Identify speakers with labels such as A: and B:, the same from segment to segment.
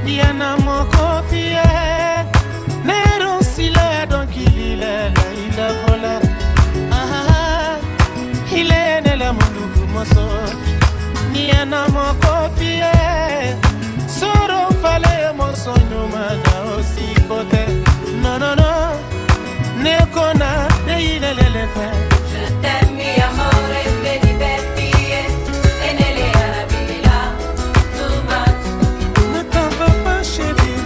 A: Diana Mokofie, Nero Sile, donc il est vola. Ah, il est né la Munduku Moso. Diana Mokofie, Soro Fale Moso Numana aussi côté. Non, non, non, Nekona, il est l'éléphant.
B: Je t'aime, mi amore, me diverti e nelle Arabi là, too much.
A: Ne t'en vas pas, chérie.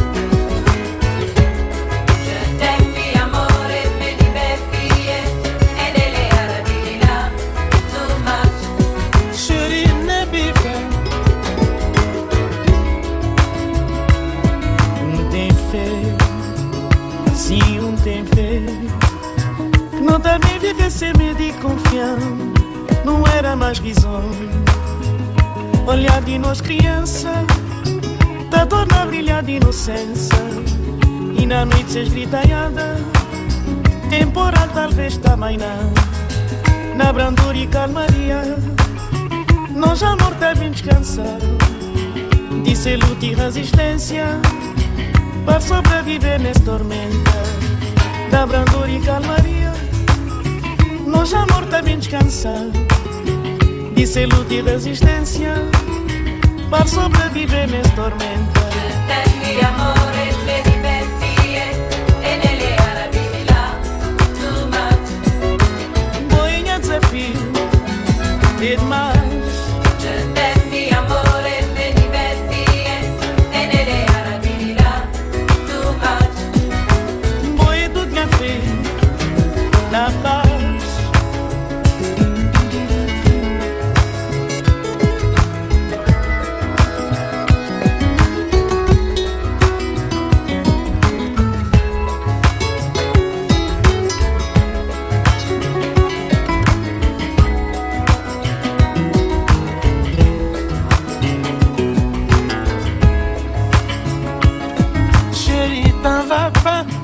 B: Je t'aime, mi amore, me diverti e nelle Arabi là, too much.
A: Chérie, ne bife. Tem fait, si on tem fait. Não também viver sem medo e confiança não era mais visão. Olhar de nós criança, tá torna a brilhar de inocência. E na noite se esgritanhada, temporal talvez também não. Na brandura e calmaria, nós amor tá bem descansado. Disse luta e resistência para sobreviver nessa tormenta. Da brandura e calmaria, nós amor tá bem descansado. Disse luta e resistência para sobreviver nessa tormenta.
B: Je t'aime, mi amore, me diverti e nelle Arabi là, too much.
A: Boinha desafio, é demais.
B: Je t'aime, mi amore, me diverti e nelle Arabi là, too much.
A: Boi do café, na paz. Chérie, t'en vas pas.